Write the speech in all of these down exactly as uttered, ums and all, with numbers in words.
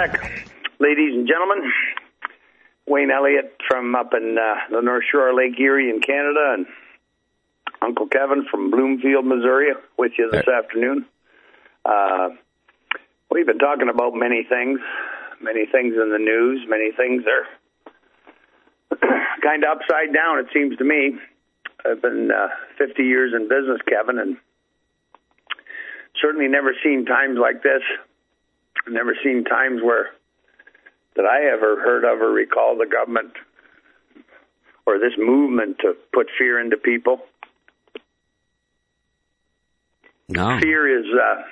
back, ladies and gentlemen. Wayne Elliott from up in uh, the North Shore of Lake Erie in Canada, and Uncle Kevin from Bloomfield, Missouri, with you this afternoon. Uh, we've been talking about many things, many things in the news, many things are kind of upside down, it seems to me. I've been uh, fifty years in business, Kevin, and certainly never seen times like this. I've never seen times where that I ever heard of or recall the government or this movement to put fear into people. No. Fear is uh,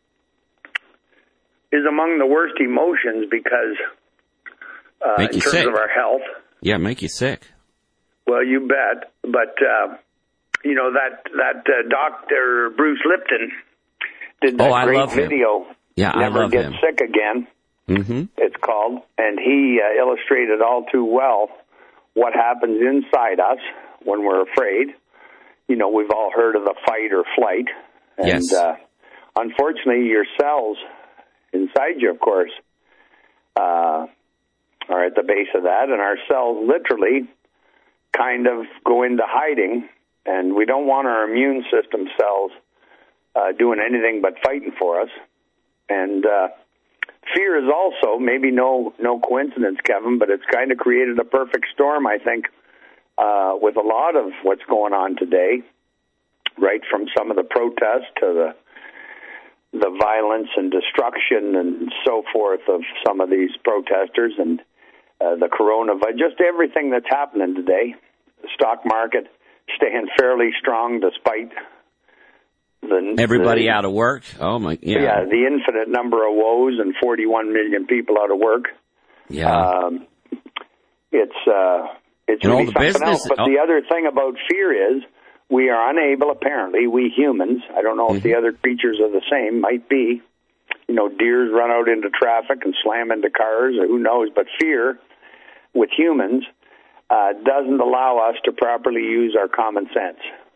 is among the worst emotions because uh, in terms sick. of our health. Yeah, make you sick. Well, you bet. But uh, you know that that uh, Doctor Bruce Lipton did that oh, I great love him. video. Yeah, Never I love Get him. Sick Again. Mm-hmm. It's called, and he uh, illustrated all too well what happens inside us when we're afraid. You know, we've all heard of the fight or flight, and yes. uh, unfortunately, your cells inside you, of course, uh, are at the base of that, and our cells literally kind of go into hiding, and we don't want our immune system cells uh, doing anything but fighting for us, and uh, fear is also, maybe no no coincidence, Kevin, but it's kind of created a perfect storm, I think, uh, with a lot of what's going on today, right from some of the protests to the the violence and destruction and so forth of some of these protesters and uh, the coronavirus, just everything that's happening today. The stock market staying fairly strong despite the, everybody the, out of work. Oh my, yeah. Yeah, the infinite number of woes and forty-one million people out of work. Yeah. Um, it's uh, it's and really all the something business, else. But oh. the other thing about fear is we are unable, apparently, we humans, I don't know mm-hmm. if the other creatures are the same, might be, you know, deers run out into traffic and slam into cars, or who knows, but fear with humans uh, doesn't allow us to properly use our common sense.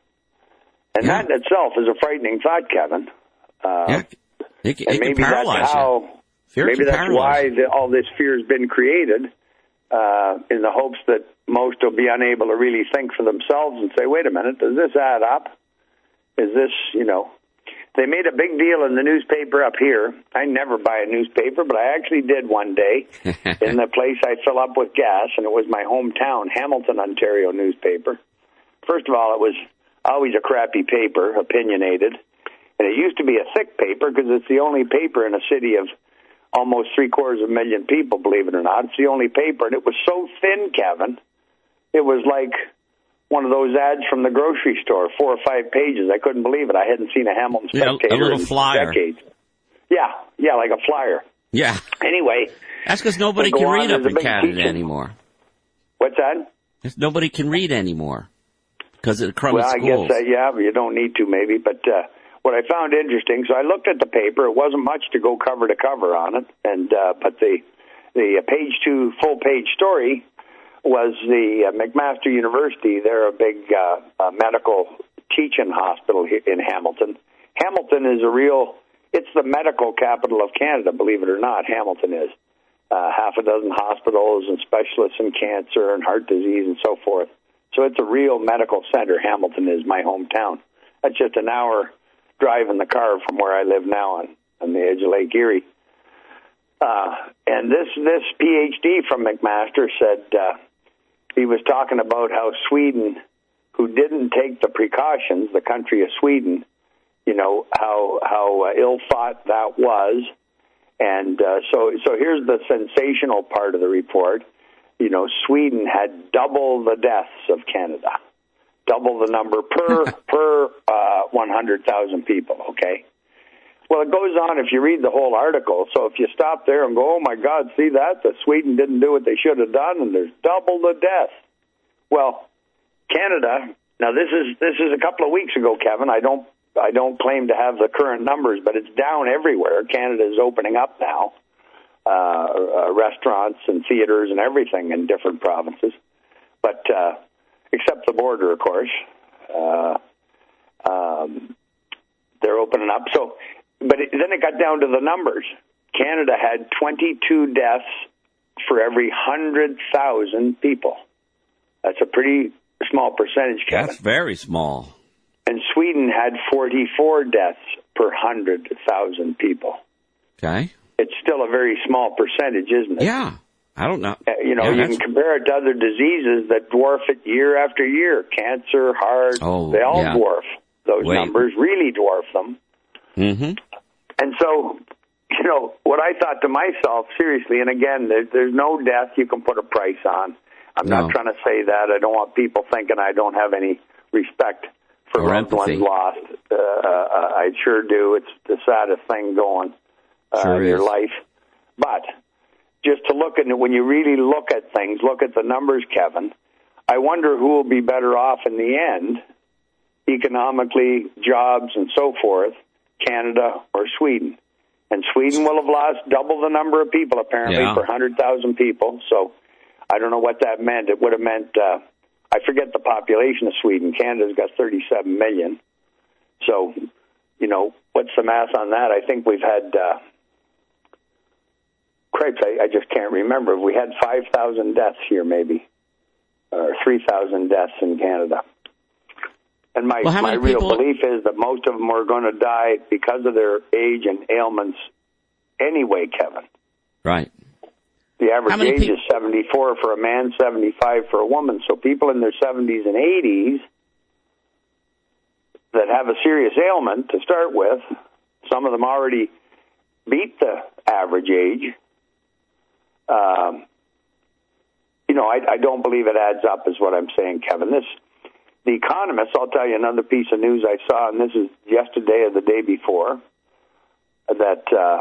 And yeah. that in itself is a frightening thought, Kevin. Uh, yeah. It, it and maybe can paralyze that's how, you. maybe that's why the, all this fear has been created, uh, in the hopes that most will be unable to really think for themselves and say, wait a minute, does this add up? Is this, you know, they made a big deal in the newspaper up here. I never buy a newspaper, but I actually did one day in the place I fill up with gas, and it was my hometown, Hamilton, Ontario newspaper. First of all, it was always a crappy paper, opinionated. And it used to be a thick paper because it's the only paper in a city of almost three-quarters of a million people, believe it or not. It's the only paper. And it was so thin, Kevin, it was like one of those ads from the grocery store, four or five pages. I couldn't believe it. I hadn't seen a Hamilton Spectator yeah, a little in flyer. decades. Yeah, yeah, like a flyer. Yeah. Anyway. That's because nobody can read up in Canada anymore. What's that? It's nobody can read anymore because of the crummy well, schools. Well, I guess, uh, yeah, but you don't need to maybe. But uh, what I found interesting, so I looked at the paper. It wasn't much to go cover to cover on it, and uh, but the the page two full page story was the uh, McMaster University. They're a big uh, uh, medical teaching hospital here in Hamilton. Hamilton is a real, it's the medical capital of Canada, believe it or not, Hamilton is. Uh, half a dozen hospitals and specialists in cancer and heart disease and so forth. So it's a real medical center. Hamilton is my hometown. That's just an hour drive in the car from where I live now on, on the edge of Lake Erie. Uh, and this, this PhD from McMaster said, uh, he was talking about how Sweden, who didn't take the precautions, the country of Sweden, you know, how how uh, ill-thought that was. And uh, so so here's the sensational part of the report. You know, Sweden had double the deaths of Canada, double the number per per uh, one hundred thousand people, okay? Well, it goes on if you read the whole article. So if you stop there and go, oh, my God, see that? The Sweden didn't do what they should have done, and there's double the death. Well, Canada, now this is this is a couple of weeks ago, Kevin. I don't I don't claim to have the current numbers, but it's down everywhere. Canada is opening up now, uh, uh, restaurants and theaters and everything in different provinces, but uh, except the border, of course. Uh, um, they're opening up. So. But it, then it got down to the numbers. Canada had twenty-two deaths for every one hundred thousand people. That's a pretty small percentage, Kevin. That's very small. And Sweden had forty-four deaths per one hundred thousand people. Okay. It's still a very small percentage, isn't it? Yeah. I don't know. Uh, you know, yeah, you can compare it to other diseases that dwarf it year after year. Cancer, heart, oh, they all yeah. dwarf those Wait. numbers, really dwarf them. Mm-hmm. And so, you know, what I thought to myself, seriously, and again, there, there's no death you can put a price on. I'm no. not trying to say that. I don't want people thinking I don't have any respect for or loved empathy. ones lost. Uh, uh, I sure do. It's the saddest thing going uh, sure in your is. life. But just to look at it, when you really look at things, look at the numbers, Kevin, I wonder who will be better off in the end, economically, jobs, and so forth, Canada or Sweden. And Sweden will have lost double the number of people, apparently, yeah. per one hundred thousand people. So I don't know what that meant. It would have meant, uh, I forget the population of Sweden. Canada's got thirty-seven million. So, you know, what's the math on that? I think we've had, uh, cripes, I, I just can't remember. We had five thousand deaths here, maybe, or three thousand deaths in Canada. And my, well, my real people... belief is that most of them are going to die because of their age and ailments anyway, Kevin. Right. The average age people... is seventy-four for a man, seventy-five for a woman. So people in their seventies and eighties that have a serious ailment to start with, some of them already beat the average age. Um, you know, I, I don't believe it adds up is what I'm saying, Kevin. This, The Economist, I'll tell you another piece of news I saw, and this is yesterday or the day before, that, uh,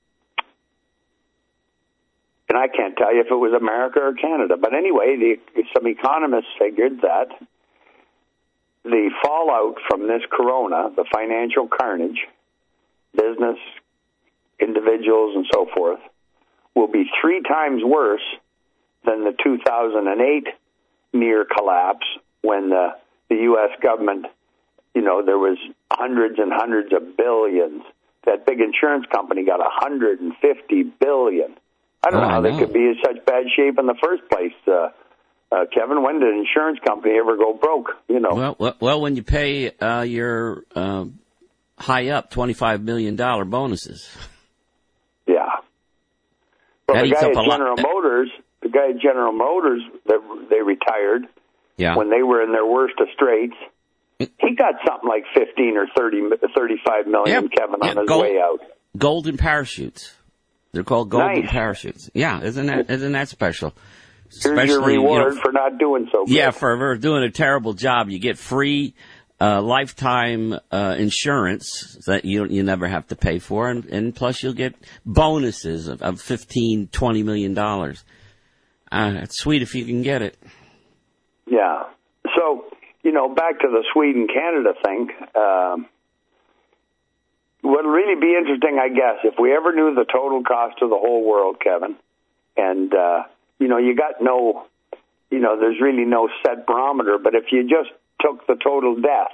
and I can't tell you if it was America or Canada, but anyway, the, some economists figured that the fallout from this corona, the financial carnage, business, individuals, and so forth, will be three times worse than the two thousand eight near collapse when the, the U S government, you know, there was hundreds and hundreds of billions. That big insurance company got one hundred fifty billion dollars. I don't oh, know how I they know. could be in such bad shape in the first place. Uh, uh, Kevin, when did an insurance company ever go broke? You know. Well, well, well when you pay uh, your uh, high up twenty-five million dollars bonuses. Yeah. Well, That the eats guy up at a lot. General Motors, the guy at General Motors, they, they retired Yeah. when they were in their worst of straits. He got something like fifteen or thirty, thirty-five million, Yeah. Kevin, on Yeah, his gold, way out. Golden parachutes. They're called golden Nice. parachutes. Yeah, isn't that isn't that special? Here's your Especially, reward you know, for not doing so good. Yeah, for, for doing a terrible job, you get free uh, lifetime uh, insurance that you you never have to pay for, and, and plus you'll get bonuses of, of fifteen, twenty million dollars. Uh, it's sweet if you can get it. Yeah. So, you know, back to the Sweden-Canada thing. Um, what'll really be interesting, I guess, if we ever knew the total cost of the whole world, Kevin, and, uh, you know, you got no, you know, there's really no set barometer, but if you just took the total deaths,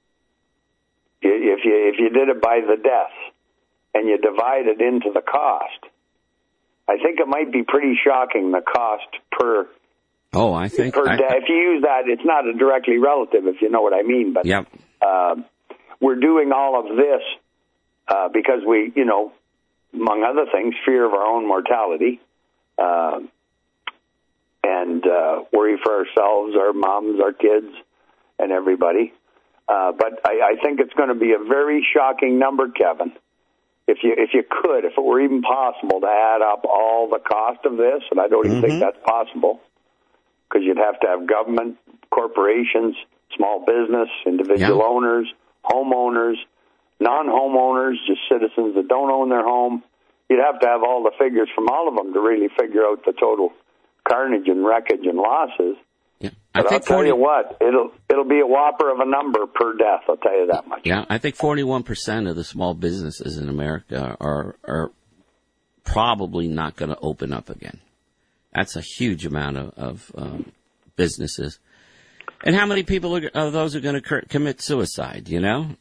if you, if you did it by the deaths, and you divide it into the cost, I think it might be pretty shocking, the cost per Oh, I think per I, day. If you use that, it's not a directly relative, if you know what I mean. But Yep. uh, we're doing all of this uh, because we, you know, among other things, fear of our own mortality, uh, and uh, worry for ourselves, our moms, our kids, and everybody. Uh, but I, I think it's going to be a very shocking number, Kevin. If you if you could, if it were even possible to add up all the cost of this, and I don't even Mm-hmm. think that's possible, because you'd have to have government, corporations, small business, individual Yeah. owners, homeowners, non-homeowners, just citizens that don't own their home. You'd have to have all the figures from all of them to really figure out the total carnage and wreckage and losses. Yeah. I But I'll think tell forty you what, it'll it'll be a whopper of a number per death, I'll tell you that much. Yeah, I think forty-one percent of the small businesses in America are are probably not going to open up again. That's a huge amount of, of um, businesses. And how many people are, of those are going to cur- commit suicide, you know?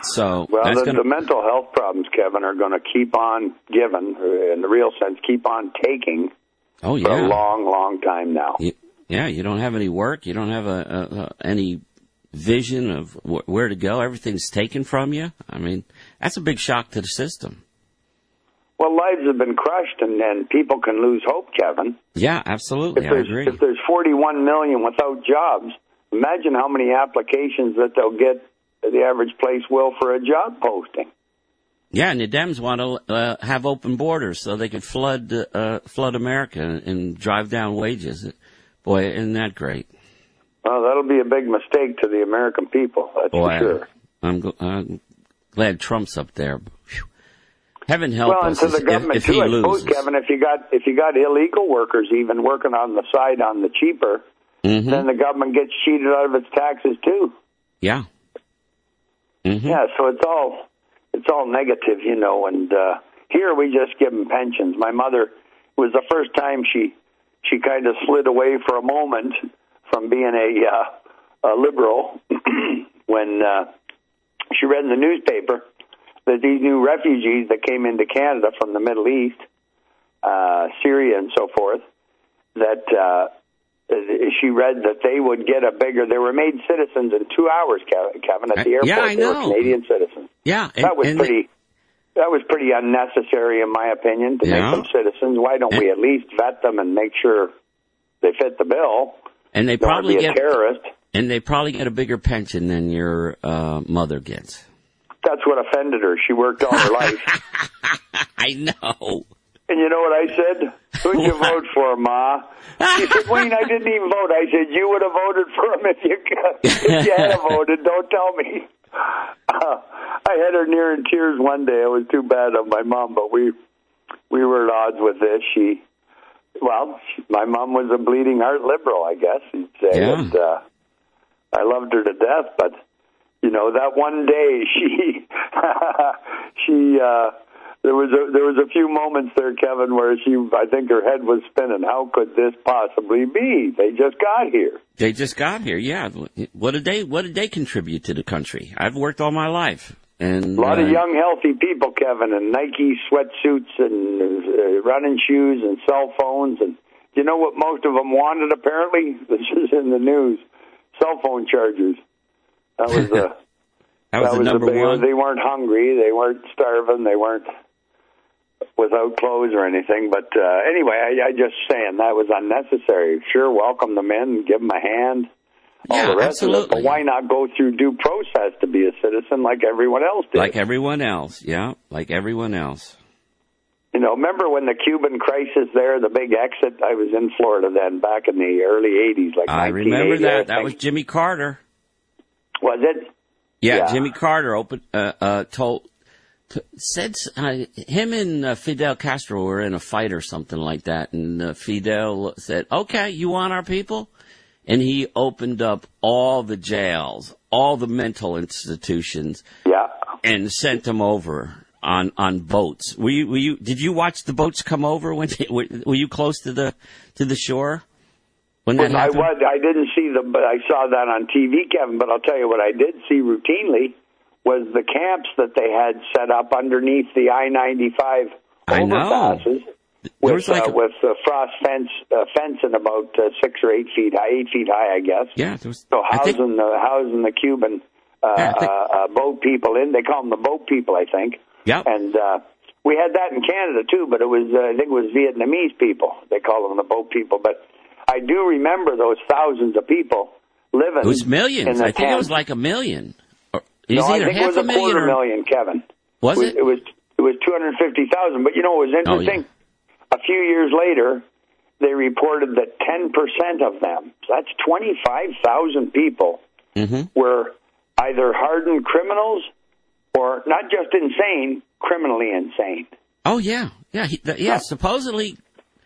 So well, that's the, gonna... the mental health problems, Kevin, are going to keep on giving, in the real sense, keep on taking oh, yeah. for a long, long time now. You, yeah, you don't have any work. You don't have a, a, a, any vision of wh- where to go. Everything's taken from you. I mean, that's a big shock to the system. Well, lives have been crushed, and, and people can lose hope, Kevin. Yeah, absolutely. If I there's, agree. if there's forty-one million without jobs, imagine how many applications that they'll get, the average place will, for a job posting. Yeah, and the Dems want to uh, have open borders so they could flood uh, flood America and, and drive down wages. Boy, isn't that great? Well, that'll be a big mistake to the American people, that's Boy, for sure. I'm, I'm glad Trump's up there. Whew. Heaven help well, us and to the if, government if too, he I loses. suppose, Kevin, if you got if you got illegal workers even working on the side on the cheaper, mm-hmm. then the government gets cheated out of its taxes too. Yeah. Mm-hmm. Yeah, so it's all it's all negative, you know. And uh, here we just give them pensions. My mother, it was the first time she she kind of slid away for a moment from being a, uh, a liberal when uh, she read in the newspaper that these new refugees that came into Canada from the Middle East, uh, Syria and so forth, that uh, she read that they would get a bigger, they were made citizens in two hours, Kevin, at the airport. Yeah, I they know. were Canadian citizens. Yeah. And, that was and pretty... That was pretty unnecessary, in my opinion, to yeah. make them citizens. Why don't and, we at least vet them and make sure they fit the bill? And they don't probably be get a terrorist. And they probably get a bigger pension than your uh, mother gets. That's what offended her. She worked all her life. I know. And you know what I said? Who'd you vote for, Ma? She said, Wayne, I didn't even vote. I said, you would have voted for him if you if you had voted. Don't tell me. Uh, I had her near in tears one day. It was too bad of my mom, but we we were at odds with this. She, well, she, my mom was a bleeding heart liberal, I guess you'd say. Yeah. And, uh, I loved her to death, but you know that one day she she. Uh, There was a, there was a few moments there, Kevin, where she, I think her head was spinning. How could this possibly be? They just got here. They just got here, yeah. What did they, what did they contribute to the country? I've worked all my life. And a lot uh, of young, healthy people, Kevin, and Nike sweatsuits and uh, running shoes and cell phones. And you know what most of them wanted, apparently? This is in the news. Cell phone chargers. That was the, that was that the was number the big, one. They weren't hungry. They weren't starving. They weren't without clothes or anything. But uh, anyway, I, I just saying that was unnecessary. Sure, welcome them in, give them a hand, all yeah, the rest absolutely. of it. But why not go through due process to be a citizen like everyone else did? Like everyone else, yeah, like everyone else. You know, remember when the Cuban crisis there, the big exit? I was in Florida then, back in the early eighties, like I nineteen eighty. remember that. I that was Jimmy Carter. Was it? Yeah, Yeah. Jimmy Carter opened, uh, uh, told, t- said, uh, him and uh, Fidel Castro were in a fight or something like that, and uh, Fidel said, okay, you want our people? And he opened up all the jails, all the mental institutions, Yeah. and sent them over on, on boats. Were you, were you, did you watch the boats come over when they, were, were you close to the, to the shore? When that Well, I happened? was. I didn't see the, but I saw that on T V, Kevin. But I'll tell you what I did see routinely was the camps that they had set up underneath the I ninety-five I know. overpasses with like uh, a- with uh, frost fence uh, fencing about uh, six or eight feet high, eight feet high, I guess. Yeah, there was, So I think- housing the housing the Cuban uh, Yeah, I think- uh, uh, boat people in. They call them the boat people, I think. Yep. And uh, we had that in Canada too, but it was uh, I think it was Vietnamese people. They call them the boat people, but. I do remember those thousands of people living. It was millions. In the I think tent. it was like a million. Or, it was no, I either think half it was a a million quarter or, million, Kevin. Was it? it? It was. It was two hundred fifty thousand. But you know, it was interesting. Oh, yeah. A few years later, they reported that ten percent of them, so that's twenty-five thousand people, mm-hmm. were either hardened criminals or not just insane, criminally insane. Oh yeah, yeah, he, the, yeah. Supposedly,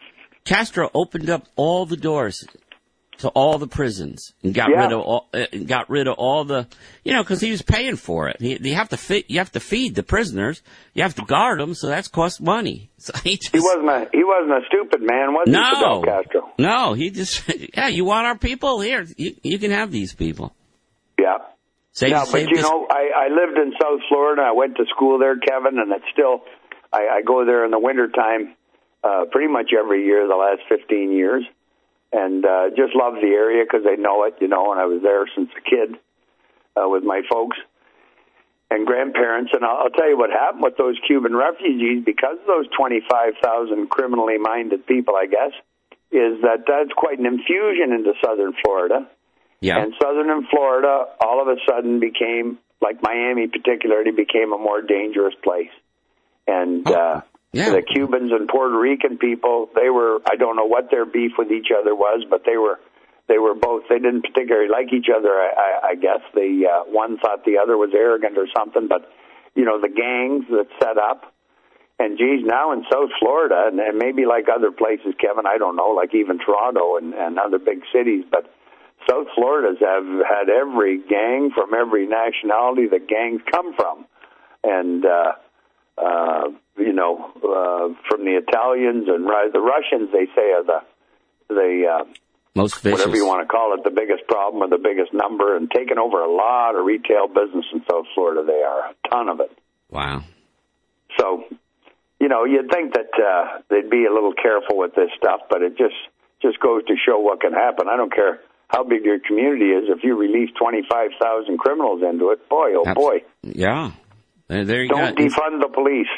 Castro opened up all the doors to all the prisons and got Yeah. rid of all, uh, got rid of all the, you know, because he was paying for it. He, you have to fit, you have to feed the prisoners, you have to guard them, so that's cost money. So he just He wasn't a he wasn't a stupid man, was he, no, Fidel Castro? no. He just yeah. You want our people here? You, you can have these people. Yeah. Save, yeah, save but you this- know, I, I lived in South Florida. I went to school there, Kevin, and it's still, I, I go there in the wintertime uh, pretty much every year the last fifteen years. And uh, just love the area because I know it, you know, and I was there since a kid uh, with my folks and grandparents. And I'll, I'll tell you what happened with those Cuban refugees, because of those twenty-five thousand criminally minded people, I guess, is that that's quite an infusion into southern Florida. Yeah. And southern Florida all of a sudden became, like Miami particularly, became a more dangerous place. And oh, uh, yeah. the Cubans and Puerto Rican people, they were, I don't know what their beef with each other was, but they were they were both, they didn't particularly like each other, I, I, I guess. The uh, one thought the other was arrogant or something, but, you know, the gangs that set up. And, geez, now in South Florida, and, and maybe like other places, Kevin, I don't know, like even Toronto and, and other big cities, but South Florida's have had every gang from every nationality that gangs come from. And, uh, uh, you know, uh, from the Italians and the Russians, they say, are the, the uh, most vicious, whatever you want to call it, the biggest problem or the biggest number, and taking over a lot of retail business in South Florida. They are, a ton of it. Wow. So, you know, you'd think that uh, they'd be a little careful with this stuff, but it just, just goes to show what can happen. I don't care how big your community is. If you release twenty-five thousand criminals into it, boy, oh, Abs- boy. Yeah. There, there you Don't go. defund the police.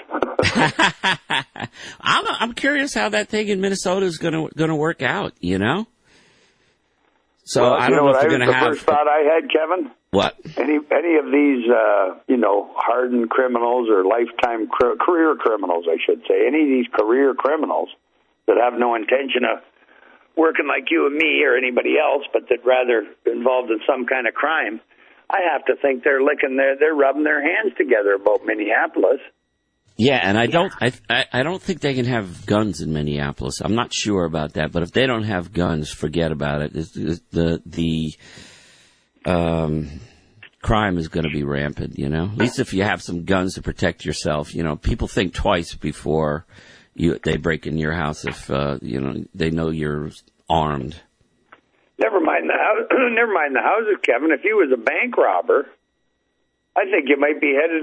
I'm, I'm curious how that thing in Minnesota is going to going to work out, you know? So well, I you don't know, know what if I you're was, going to the have... first thought I had, Kevin? What? Any any of these, uh, you know, hardened criminals or lifetime cr- career criminals, I should say, any of these career criminals that have no intention of working like you and me or anybody else, but that rather involved in some kind of crime, I have to think they're licking their, they're rubbing their hands together about Minneapolis. Yeah, and I don't, I, I, I don't think they can have guns in Minneapolis. I'm not sure about that, but if they don't have guns, forget about it. It's, it's the the um, crime is going to be rampant. You know, at least if you have some guns to protect yourself. You know, people think twice before you they break in your house if uh, you know they know you're armed. Never mind the house, never mind the houses, Kevin. If you was a bank robber, I think you might be headed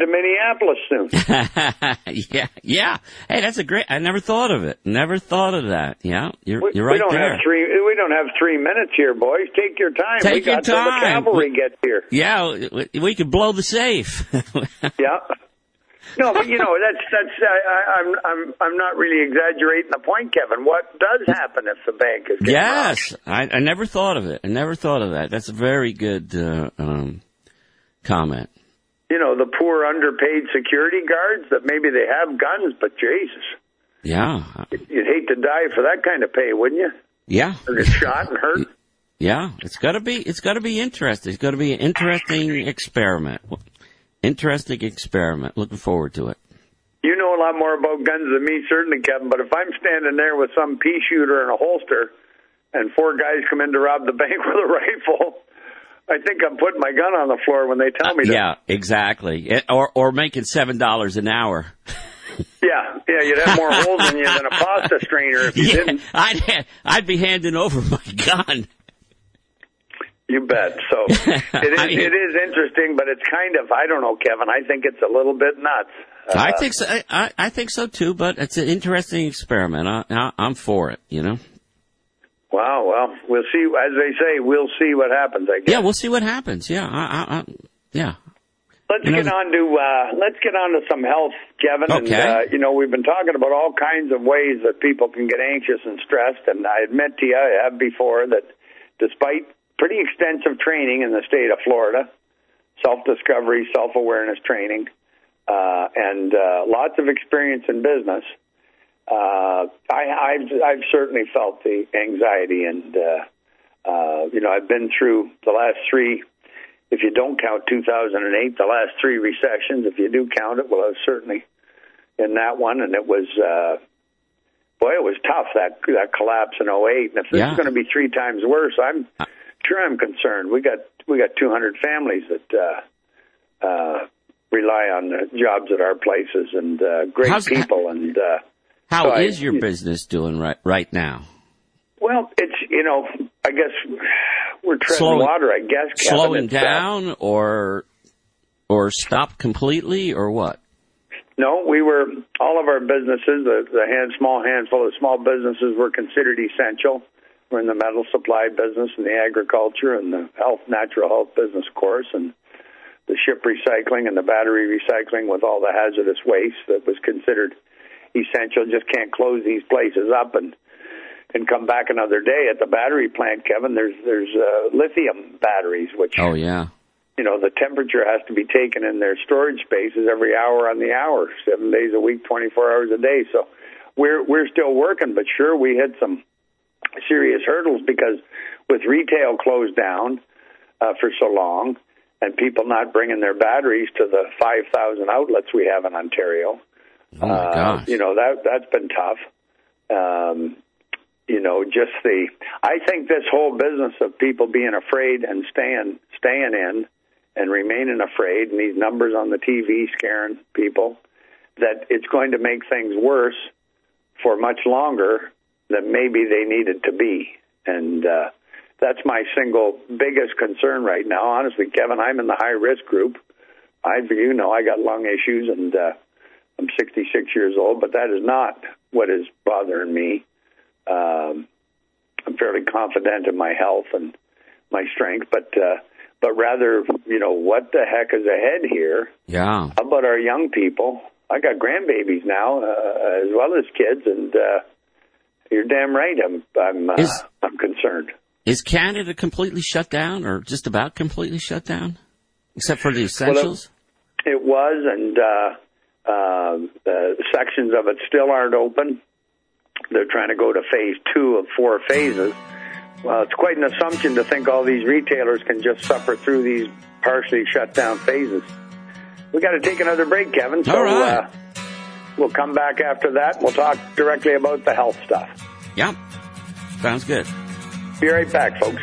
to Minneapolis soon. yeah, yeah. Hey, that's a great. I never thought of it. Never thought of that. Yeah, you're we, you're right we don't there. Have three, we don't have three minutes here, boys. Take your time. Take we got your till time. the cavalry we, gets here. Yeah, we, we could blow the safe. Yeah. No, but you know that's that's. I, I'm I'm I'm not really exaggerating the point, Kevin. What does happen if the bank is getting yes, robbed? I, I never thought of it. I never thought of that. That's a very good uh, um, comment. You know, the poor underpaid security guards that maybe they have guns, but Jesus, Yeah, you'd hate to die for that kind of pay, wouldn't you? yeah. Or get shot and hurt. Yeah, it's got to be. It's got to be interesting. It's got to be an interesting experiment. Interesting experiment. Looking forward to it. You know a lot more about guns than me, certainly, Kevin, but if I'm standing there with some pea shooter and a holster and four guys come in to rob the bank with a rifle, I think I'm putting my gun on the floor when they tell me uh, that. Yeah, exactly. It, or or making seven dollars an hour. Yeah, yeah, you'd have more holes in you than a pasta strainer if you yeah, didn't. I'd, I'd be handing over my gun. You bet. So it is, I mean, it is interesting, but it's kind of, I don't know, Kevin, I think it's a little bit nuts. Uh, I think so. I, I think so too. But it's an interesting experiment. I, I, I'm for it. You know. Wow. Well, we'll see. As they say, we'll see what happens. I guess. Yeah, we'll see what happens. Yeah. I, I, I, yeah. Let's you know, get on to uh, let's get on to some health, Kevin. Okay. And uh, you know, we've been talking about all kinds of ways that people can get anxious and stressed. And I admit to you, I have before that, despite pretty extensive training in the state of Florida, self-discovery, self-awareness training, uh, and uh, lots of experience in business, uh, I, I've, I've certainly felt the anxiety. And, uh, uh, you know, I've been through the last three, if you don't count two thousand eight, the last three recessions. If you do count it, well, I was certainly in that one. And it was, uh, boy, it was tough, that, that collapse in oh eight. And if this Yeah. is going to be three times worse, I'm... Sure, I'm concerned. We got we got two hundred families that uh, uh, rely on the jobs at our places, and uh, great How's, people. And uh, how so is I, your business doing right right now? Well, it's you know, I guess we're treading Slowing, water. I guess Kevin. slowing it's, uh, down, or or stopped completely, or what? No, we were, all of our businesses, the, the hand, small handful of small businesses were considered essential. We're in the metal supply business and the agriculture and the health, natural health business, of course, and the ship recycling and the battery recycling with all the hazardous waste that was considered essential. Just can't close these places up and and come back another day. At the battery plant, Kevin, there's there's uh, lithium batteries, which, oh yeah, you know, the temperature has to be taken in their storage spaces every hour on the hour, seven days a week, twenty-four hours a day. So we're we're still working, but sure, we hit some serious hurdles because with retail closed down uh, for so long and people not bringing their batteries to the five thousand outlets we have in Ontario, oh my gosh. Uh, you know, that, that's been tough. Um, you know, just the, I think this whole business of people being afraid and staying, staying in and remaining afraid, and these numbers on the T V scaring people, that it's going to make things worse for much longer than maybe they needed to be. And uh, that's my single biggest concern right now. Honestly, Kevin, I'm in the high-risk group. I, you know, I got lung issues, and uh, I'm sixty-six years old, but that is not what is bothering me. Um, I'm fairly confident in my health and my strength, but uh, but rather, you know, what the heck is ahead here? Yeah. How about our young people? I got grandbabies now, uh, as well as kids, and uh, you're damn right. I'm I'm uh, is, I'm concerned. Is Canada completely shut down, or just about completely shut down, except for the essentials? Well, it, it was, and uh, uh, uh, sections of it still aren't open. They're trying to go to phase two of four phases. Well, it's quite an assumption to think all these retailers can just suffer through these partially shut down phases. We got to take another break, Kevin. So all right. uh, we'll come back after that. We'll talk directly about the health stuff. Yep. Sounds good. Be right back, folks.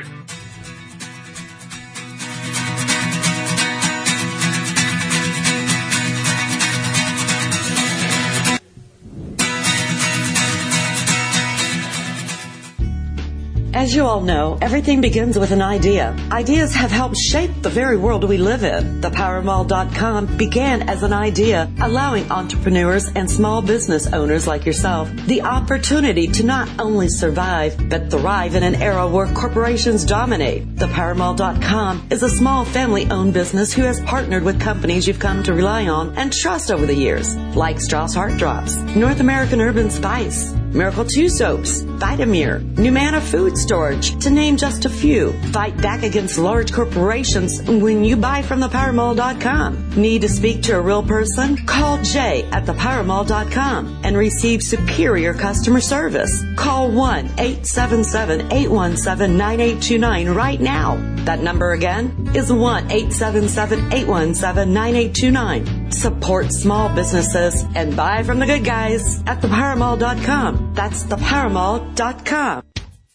As you all know, everything begins with an idea. Ideas have helped shape the very world we live in. The Power Mall dot com began as an idea, allowing entrepreneurs and small business owners like yourself the opportunity to not only survive, but thrive in an era where corporations dominate. The Power Mall dot com is a small family-owned business who has partnered with companies you've come to rely on and trust over the years, like Strauss Heart Drops, North American Urban Spice, Miracle two Soaps, Vitamir, Numana Food Storage, to name just a few. Fight back against large corporations when you buy from the Power Mall dot com. Need to speak to a real person? Call Jay at the Power Mall dot com and receive superior customer service. Call one eight seven seven, eight one seven, nine eight two nine right now. That number again is one eight seven seven, eight one seven, nine eight two nine. Support small businesses and buy from the good guys at the Power Mall dot com. That's the Power Mall dot com.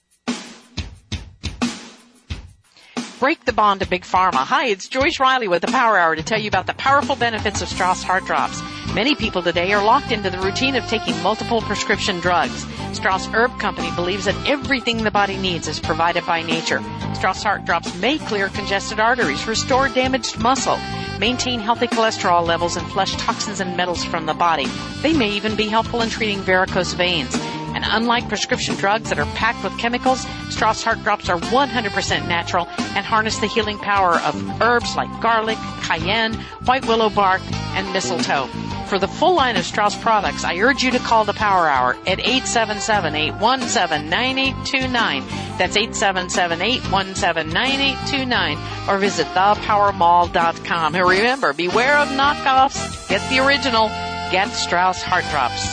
Break the bond to Big Pharma. Hi, it's Joyce Riley with the Power Hour to tell you about the powerful benefits of Strauss Heart Drops. Many people today are locked into the routine of taking multiple prescription drugs. Strauss Herb Company believes that everything the body needs is provided by nature. Strauss Heart Drops may clear congested arteries, restore damaged muscle, maintain healthy cholesterol levels, and flush toxins and metals from the body. They may even be helpful in treating varicose veins. And unlike prescription drugs that are packed with chemicals, Strauss Heart Drops are one hundred percent natural and harness the healing power of herbs like garlic, cayenne, white willow bark, and mistletoe. For the full line of Strauss products, I urge you to call the Power Hour at eight seven seven, eight one seven, nine eight two nine. That's eight seven seven, eight one seven, nine eight two nine. Or visit the Power Mall dot com. And remember, beware of knockoffs. Get the original. Get Strauss Heart Drops.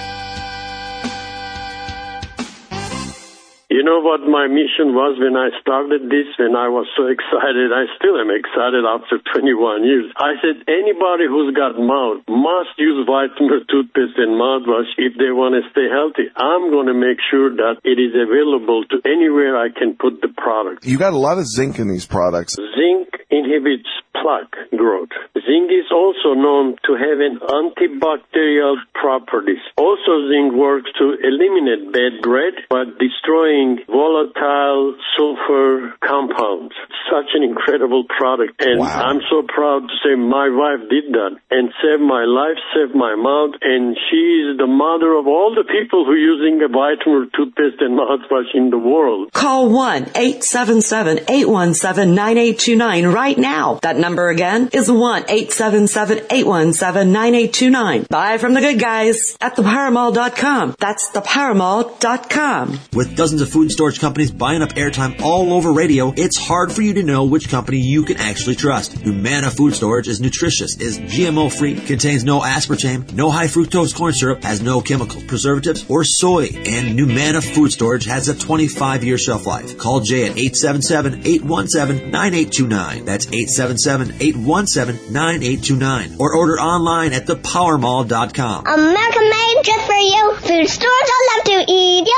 You know what my mission was when I started this, when I was so excited? I still am excited after twenty-one years. I said anybody who's got mouth must use Vitamin toothpaste and mouthwash if they want to stay healthy. I'm going to make sure that it is available to anywhere I can put the product. You got a lot of zinc in these products. Zinc inhibits plaque growth. Zinc is also known to have an antibacterial properties. Also, zinc works to eliminate bad breath by destroying volatile sulfur compounds. Such an incredible product. And wow. I'm so proud to say my wife did that and saved my life, saved my mouth, and she is the mother of all the people who are using a vitamin toothpaste and mouthwash in the world. Call one eight seven seven, eight one seven, nine eight two nine right now. That number again is one eight seven seven, eight one seven, nine eight two nine. Buy from the good guys at the power mall dot com. That's the power mall dot com. With dozens of food and storage companies buying up airtime all over radio, it's hard for you to know which company you can actually trust. Humana Food Storage is nutritious, is G M O-free, contains no aspartame, no high fructose corn syrup, has no chemicals, preservatives, or soy, and Humana Food Storage has a twenty-five year shelf life. Call Jay at eight seven seven, eight one seven, nine eight two nine. That's eight seven seven, eight one seven, nine eight two nine. Or order online at the power mall dot com. America made just for you. Food stores I love to eat.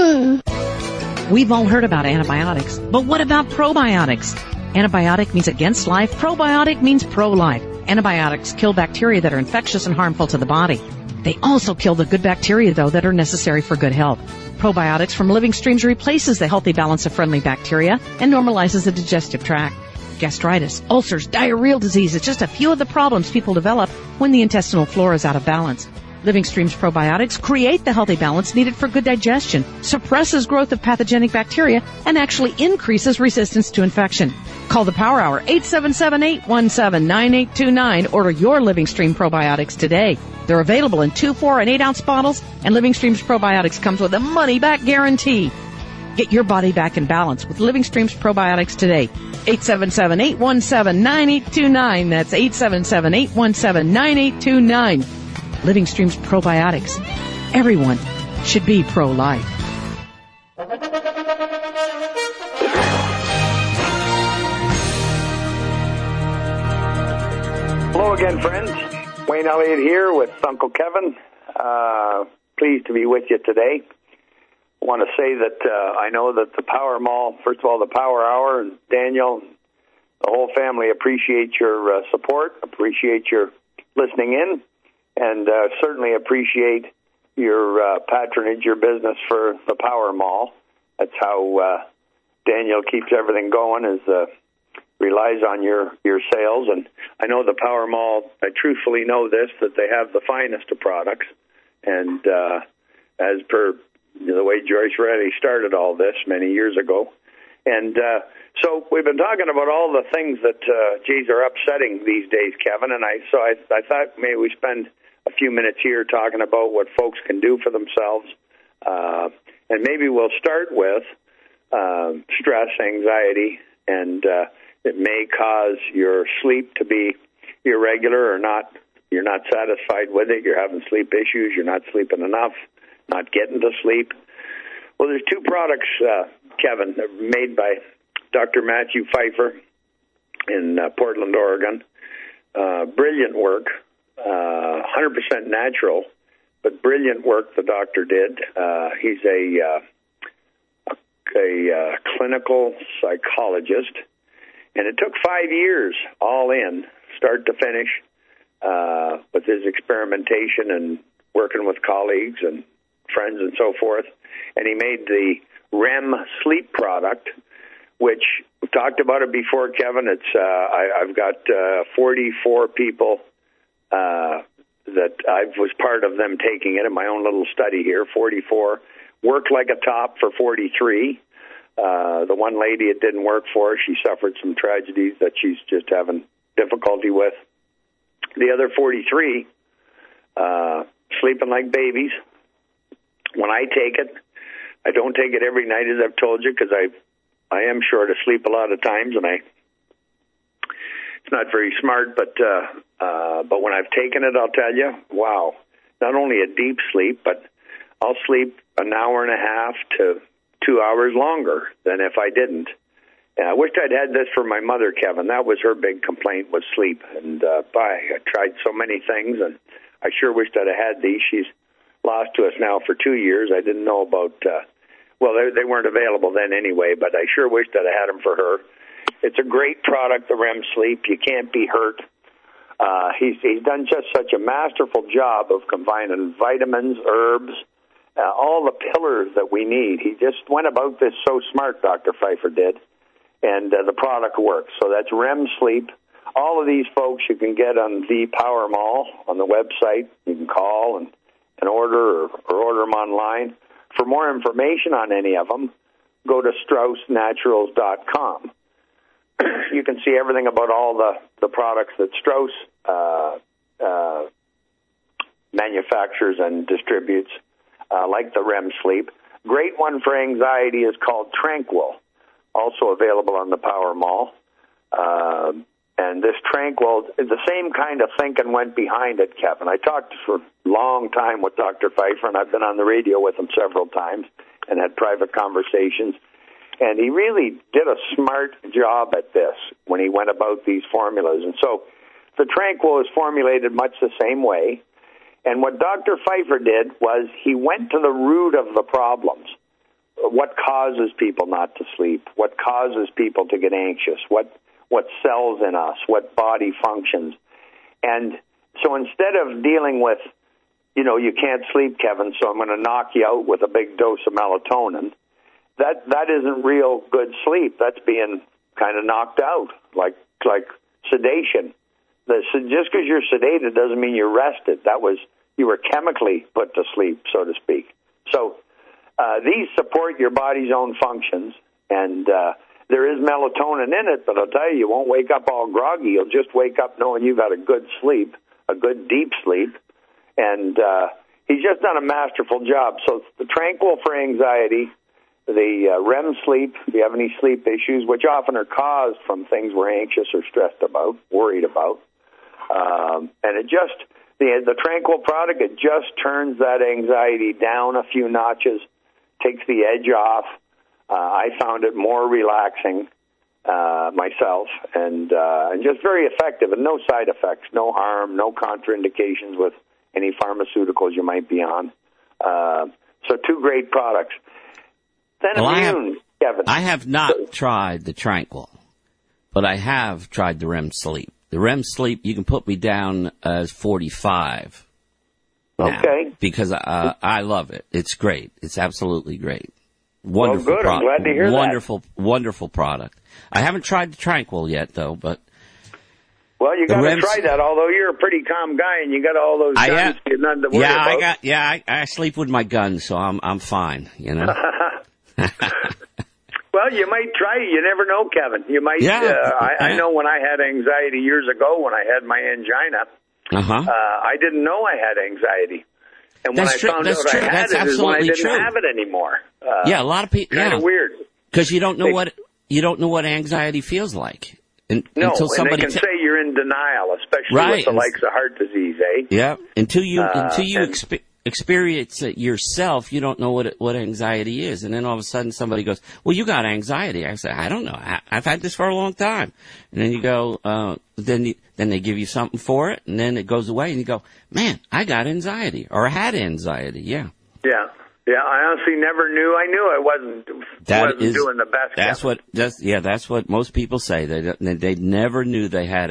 Yum. We've all heard about antibiotics, but what about probiotics? Antibiotic means against life. Probiotic means pro-life. Antibiotics kill bacteria that are infectious and harmful to the body. They also kill the good bacteria, though, that are necessary for good health. Probiotics from Living Streams replaces the healthy balance of friendly bacteria and normalizes the digestive tract. Gastritis, ulcers, diarrheal disease is just a few of the problems people develop when the intestinal flora is out of balance. Living Streams probiotics create the healthy balance needed for good digestion, suppresses growth of pathogenic bacteria, and actually increases resistance to infection. Call the Power Hour, eight seven seven, eight one seven, nine eight two nine. Order your Living Stream probiotics today. They're available in two, four, and eight ounce bottles, and Living Streams probiotics comes with a money-back guarantee. Get your body back in balance with Living Streams probiotics today. eight seven seven, eight one seven, nine eight two nine. That's eight seven seven, eight one seven, nine eight two nine. Living Streams probiotics. Everyone should be pro-life. Hello again, friends. Wayne Elliott here with Uncle Kevin. Uh, pleased to be with you today. I want to say that uh, I know that the Power Mall, first of all, the Power Hour, and Daniel, the whole family appreciate your uh, support, appreciate your listening in, and uh, certainly appreciate your uh, patronage, your business for the Power Mall. That's how uh, Daniel keeps everything going, is uh, relies on your, your sales. And I know the Power Mall, I truthfully know this, that they have the finest of products. And uh, as per the way Joyce Riley started all this many years ago. And uh, so we've been talking about all the things that, uh, geez, are upsetting these days, Kevin. And I so I, I thought maybe we spend a few minutes here talking about what folks can do for themselves. Uh, and maybe we'll start with uh, stress, anxiety, and uh, it may cause your sleep to be irregular or not. You're not satisfied with it. You're having sleep issues. You're not sleeping enough, not getting to sleep. Well, there's two products, uh, Kevin, made by Doctor Matthew Pfeiffer in uh, Portland, Oregon. Uh, brilliant work, uh, one hundred percent natural, but brilliant work the doctor did. Uh, he's a, uh, a, a uh, clinical psychologist, and it took five years all in, start to finish, uh, with his experimentation and working with colleagues and friends and so forth. And he made the R E M sleep product, which we've talked about it before, Kevin. It's uh, I, I've got uh, forty-four people uh, that I was part of them taking it in my own little study here. forty-four worked like a top for forty-three. Uh, the one lady it didn't work for, she suffered some tragedies that she's just having difficulty with. The other forty-three uh, sleeping like babies. When I take it, I don't take it every night, as I've told you, because I I am short of sleep a lot of times, and I it's not very smart. But uh, uh, but when I've taken it, I'll tell you, wow! Not only a deep sleep, but I'll sleep an hour and a half to two hours longer than if I didn't. And I wished I'd had this for my mother, Kevin. That was her big complaint, was sleep. And uh, by I tried so many things, and I sure wished I'd have had these. She's lost to us now for two years. I didn't know about, uh, well, they, they weren't available then anyway, but I sure wished that I had them for her. It's a great product, the REM sleep. You can't be hurt. Uh, he's, he's done just such a masterful job of combining vitamins, herbs, uh, all the pillars that we need. He just went about this so smart, Doctor Pfeiffer did, and uh, the product works. So that's REM sleep. All of these folks you can get on the Power Mall on the website. You can call and, and order or, or order them online. For more information on any of them, go to Strauss Naturals dot com. You can see everything about all the, the products that Strauss uh, uh, manufactures and distributes, uh, like the REM sleep. Great one for anxiety is called Tranquil, also available on the Power Mall. Uh, and this Tranquil, the same kind of thinking went behind it, Kevin. I talked for a long time with Doctor Pfeiffer, and I've been on the radio with him several times and had private conversations. And he really did a smart job at this when he went about these formulas. And so the Tranquil is formulated much the same way. And what Doctor Pfeiffer did was he went to the root of the problems. What causes people not to sleep? What causes people to get anxious? What what cells in us? What body functions? And so instead of dealing with, you know, you can't sleep, Kevin, so I'm going to knock you out with a big dose of melatonin, that that isn't real good sleep. That's being kind of knocked out, like like sedation. The, just because you're sedated doesn't mean you're rested. That was, you were chemically put to sleep, so to speak. So uh, these support your body's own functions, and uh, there is melatonin in it, but I'll tell you, you won't wake up all groggy. You'll just wake up knowing you've got a good sleep, a good deep sleep, and uh, he's just done a masterful job. So the Tranquil for anxiety, the uh, REM sleep, if you have any sleep issues, which often are caused from things we're anxious or stressed about, worried about, um, and it just, the, the Tranquil product, it just turns that anxiety down a few notches, takes the edge off. Uh, I found it more relaxing uh, myself, and uh, and just very effective, and no side effects, no harm, no contraindications with any pharmaceuticals you might be on. Uh, so two great products. Then well, immune, I have, Kevin. I have not so, tried the Tranquil, but I have tried the REM sleep. The REM sleep, you can put me down as forty-five. Now, okay. Because uh, I love it. It's great. It's absolutely great. Wonderful well, good. product. I'm glad to hear wonderful, that. Wonderful, wonderful product. I haven't tried the Tranquil yet, though, but... Well, you got to try that, although you're a pretty calm guy and you got all those guns. I am, you're not to worry yeah, about. I got, yeah, I, I sleep with my guns, so I'm I'm fine, you know. Well, you might try it. You never know, Kevin. You might. Yeah. Uh, I, yeah. I know when I had anxiety years ago, when I had my angina, uh-huh. uh, I didn't know I had anxiety. And when That's I true. found That's out true. I had That's it is when I absolutely didn't true. have it anymore. Uh, yeah, a lot of people. Kind yeah. of weird. Because you don't know they, what you don't know what anxiety feels like. And, no, until somebody and they can t- say you're in denial, especially right. with the likes of heart disease, eh? Yeah. Until you uh, until you and, exp- experience it yourself, you don't know what it, what anxiety is. And then all of a sudden, somebody goes, "Well, you got anxiety." I say, "I don't know. I, I've had this for a long time." And then you go, uh, then you, then they give you something for it, and then it goes away, and you go, "Man, I got anxiety, or I had anxiety." Yeah. Yeah. Yeah, I honestly never knew. I knew I wasn't that wasn't is, doing the best. That's Kevin. what. That's yeah. That's what most people say. They they never knew they had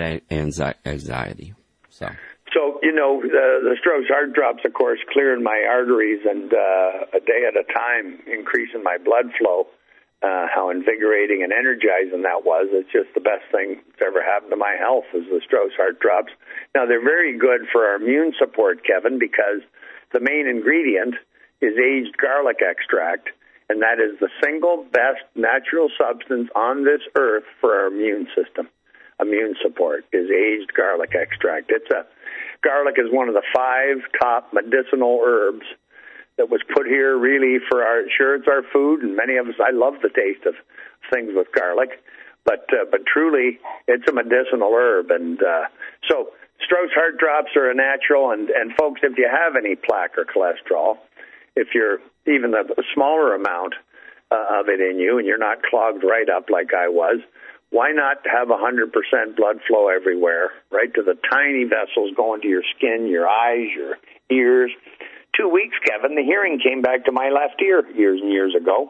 anxiety. So. So you know the, the Strauss Heart Drops, of course, clearing my arteries and uh, a day at a time increasing my blood flow. Uh, how invigorating and energizing that was. It's just the best thing that's ever happened to my health is the Strauss Heart Drops. Now they're very good for our immune support, Kevin, because the main ingredient is aged garlic extract, and that is the single best natural substance on this earth for our immune system. Immune support is aged garlic extract. It's a garlic is one of the five top medicinal herbs that was put here really for our, sure it's our food, and many of us, I love the taste of things with garlic, but uh, but truly it's a medicinal herb. And uh, so Strauss Heart Drops are a natural, and, and folks, if you have any plaque or cholesterol, if you're even a smaller amount uh, of it in you and you're not clogged right up like I was, why not have one hundred percent blood flow everywhere, right to the tiny vessels going to your skin, your eyes, your ears? Two weeks, Kevin, the hearing came back to my left ear years and years ago.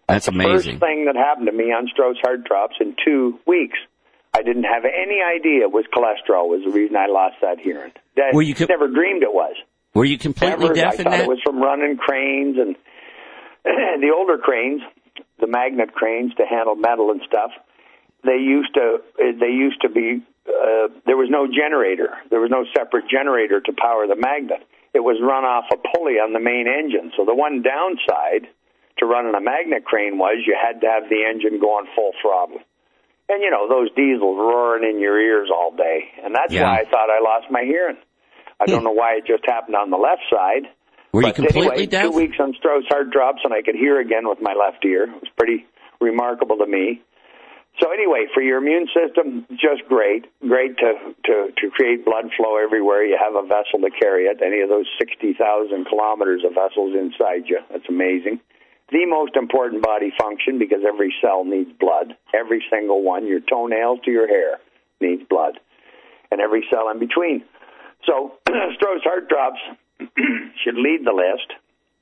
That's the amazing. First thing that happened to me on Strauss Heart Drops in two weeks. I didn't have any idea it was cholesterol was the reason I lost that hearing. I Were you com- never dreamed it was. Were you completely Never. deaf I in thought that? it was from running cranes and the older cranes, the magnet cranes to handle metal and stuff. They used to. They used to be. Uh, there was no generator. There was no separate generator to power the magnet. It was run off a pulley on the main engine. So the one downside to running a magnet crane was you had to have the engine going full throttle. And, you know, those diesels roaring in your ears all day. And that's Yeah. why I thought I lost my hearing. I don't know why it just happened on the left side. Were you but completely anyway, deaf? two weeks on Strauss Heart Drops, and I could hear again with my left ear. It was pretty remarkable to me. So anyway, for your immune system, just great. Great to, to, to create blood flow everywhere. You have a vessel to carry it. Any of those sixty thousand kilometers of vessels inside you. That's amazing. The most important body function, because every cell needs blood. Every single one, your toenails to your hair, needs blood. And every cell in between. So Strauss Heart Drops should lead the list.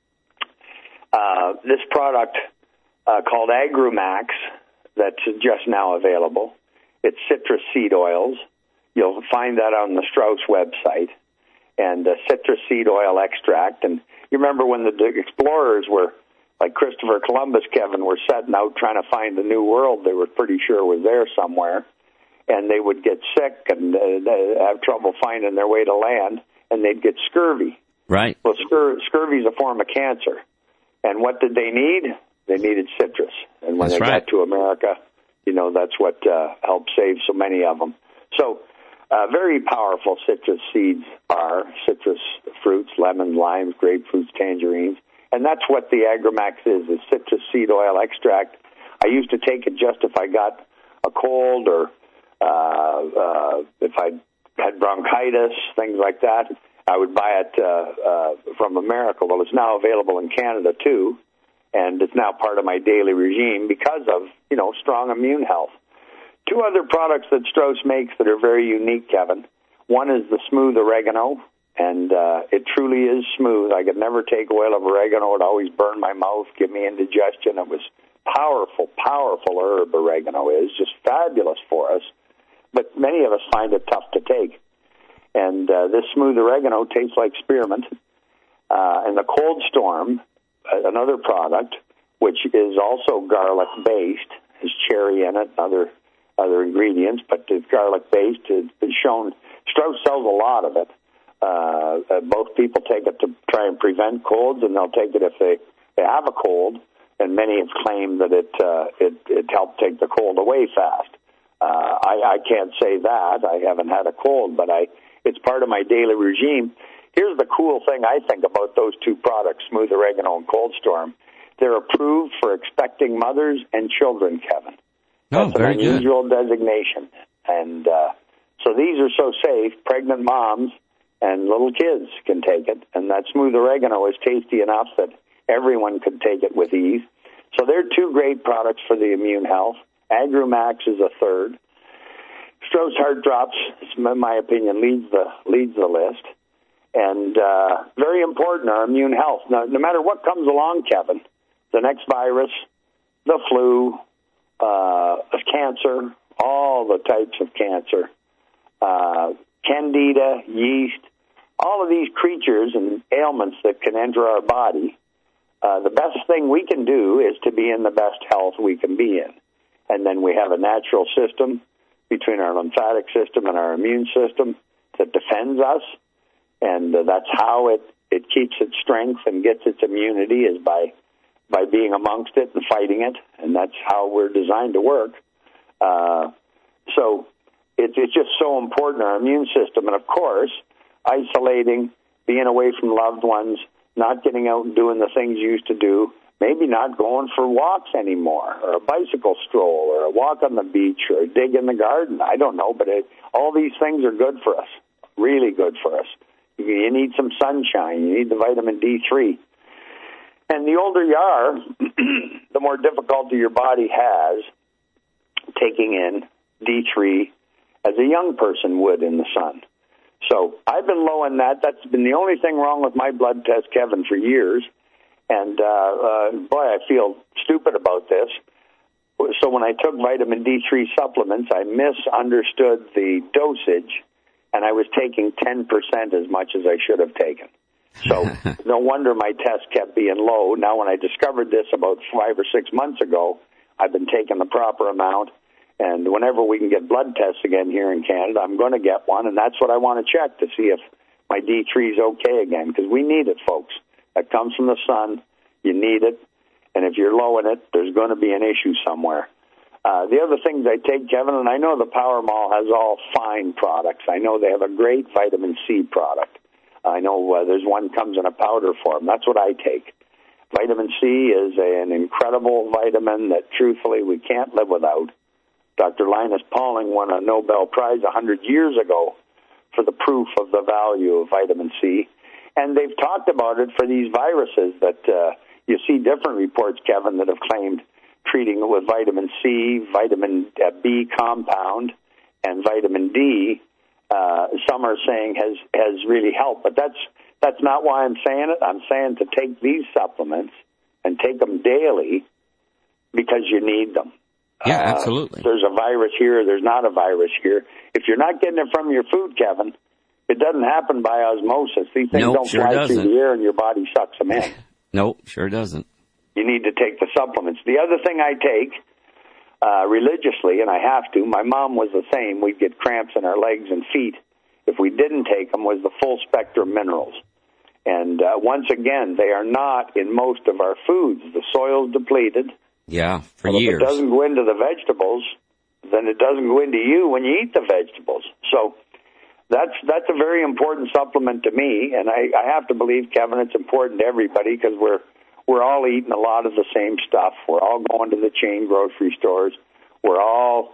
Uh, this product uh, called AgriMax, that's just now available. It's citrus seed oils. You'll find that on the Strauss website. And uh, citrus seed oil extract. And you remember when the explorers were, like Christopher Columbus, Kevin, were setting out trying to find the new world they were pretty sure was there somewhere. And they would get sick and uh, have trouble finding their way to land. And they'd get scurvy. Right. Well, scur- scurvy is a form of cancer. And what did they need? They needed citrus. And when That's they right. got to America, you know, that's what uh, helped save so many of them. So uh, very powerful citrus seeds are, citrus fruits, lemons, limes, grapefruits, tangerines. And that's what the AgriMax is, is citrus seed oil extract. I used to take it just if I got a cold or uh, uh, if I had bronchitis, things like that. I would buy it uh, uh, from America. Well, it's now available in Canada, too. And it's now part of my daily regime because of, you know, strong immune health. Two other products that Strauss makes that are very unique, Kevin. One is the smooth oregano, and uh, it truly is smooth. I could never take oil of oregano. It always burned my mouth, give me indigestion. It was powerful, powerful herb, oregano is, just fabulous for us. But many of us find it tough to take. And uh, this smooth oregano tastes like spearmint. Uh, and the Cold Storm, another product, which is also garlic-based, has cherry in it, other other ingredients, but it's garlic-based. It's been shown, Strauss sells a lot of it. Uh, uh, both people take it to try and prevent colds, and they'll take it if they, they have a cold, and many have claimed that it uh, it, it helped take the cold away fast. Uh, I, I can't say that. I haven't had a cold, but I it's part of my daily regime. Here's the cool thing I think about those two products, Smooth Oregano and Cold Storm. They're approved for expecting mothers and children, Kevin. Oh, That's very an good. unusual designation. And uh, so these are so safe. Pregnant moms and little kids can take it. And that Smooth Oregano is tasty enough that everyone could take it with ease. So they're two great products for the immune health. AgriMax is a third. Strauss Heart Drops, in my opinion, leads the leads the list. And uh, very important, our immune health. Now, no matter what comes along, Kevin, the next virus, the flu, uh, cancer, all the types of cancer, uh, candida, yeast, all of these creatures and ailments that can enter our body, uh, the best thing we can do is to be in the best health we can be in. And then we have a natural system between our lymphatic system and our immune system that defends us. And uh, that's how it, it keeps its strength and gets its immunity, is by by being amongst it and fighting it. And that's how we're designed to work. Uh, so it, it's just so important, our immune system. And, of course, isolating, being away from loved ones, not getting out and doing the things you used to do, maybe not going for walks anymore, or a bicycle stroll, or a walk on the beach, or a dig in the garden. I don't know, but it, all these things are good for us, really good for us. You need some sunshine. You need the vitamin D three. And the older you are, the more difficulty your body has taking in D three as a young person would in the sun. So I've been low in that. That's been the only thing wrong with my blood test, Kevin, for years. And, uh, uh, boy, I feel stupid about this. So when I took vitamin D three supplements, I misunderstood the dosage, and I was taking ten percent as much as I should have taken. So no wonder my test kept being low. Now, when I discovered this about five or six months ago, I've been taking the proper amount. And whenever we can get blood tests again here in Canada, I'm going to get one, and that's what I want to check to see if my D three is okay again, because we need it, folks. That comes from the sun. You need it. And if you're low in it, there's going to be an issue somewhere. Uh, the other things I take, Kevin, and I know the Power Mall has all fine products. I know they have a great vitamin C product. I know uh, there's one comes in a powder form. That's what I take. Vitamin C is a, an incredible vitamin that, truthfully, we can't live without. Doctor Linus Pauling won a Nobel Prize one hundred years ago for the proof of the value of vitamin C. And they've talked about it for these viruses that uh, you see different reports, Kevin, that have claimed treating it with vitamin C, vitamin B compound, and vitamin D. Uh, some are saying has has really helped, but that's that's not why I'm saying it. I'm saying to take these supplements and take them daily because you need them. Yeah, absolutely. Uh, there's a virus here. There's not a virus here. If you're not getting it from your food, Kevin, it doesn't happen by osmosis. These things nope, don't sure fly doesn't. through the air and your body sucks them in. Nope, sure doesn't. You need to take the supplements. The other thing I take uh, religiously, and I have to, my mom was the same. We'd get cramps in our legs and feet if we didn't take them, was the full spectrum minerals. And uh, once again, they are not in most of our foods. The soil's depleted. Yeah, for well, years. If it doesn't go into the vegetables, then it doesn't go into you when you eat the vegetables. So that's that's a very important supplement to me, and I, I have to believe, Kevin, it's important to everybody because we're we're all eating a lot of the same stuff. We're all going to the chain grocery stores. We're all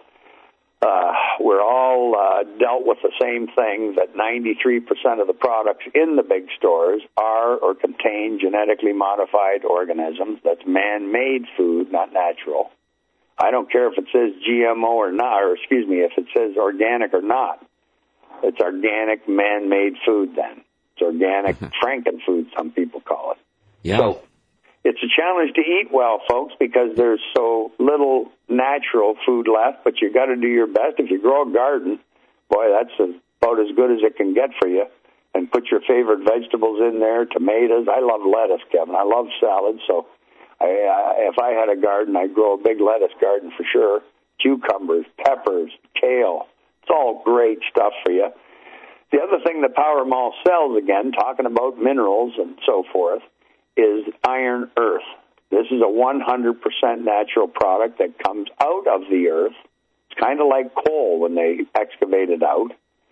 uh, we're all uh, dealt with the same thing, that ninety-three percent of the products in the big stores are or contain genetically modified organisms. That's man-made food, not natural. I don't care if it says G M O or not, or excuse me, if it says organic or not. It's organic, man-made food then. It's organic frankenfood, some people call it. Yeah. So it's a challenge to eat well, folks, because there's so little natural food left, but you got to do your best. If you grow a garden, boy, that's about as good as it can get for you. And put your favorite vegetables in there, tomatoes. I love lettuce, Kevin. I love salad, so I, I, if I had a garden, I'd grow a big lettuce garden for sure. Cucumbers, peppers, kale. It's all great stuff for you. The other thing the Power Mall sells, again, talking about minerals and so forth, is iron earth. This is a one hundred percent natural product that comes out of the earth. It's kind of like coal when they excavate it out.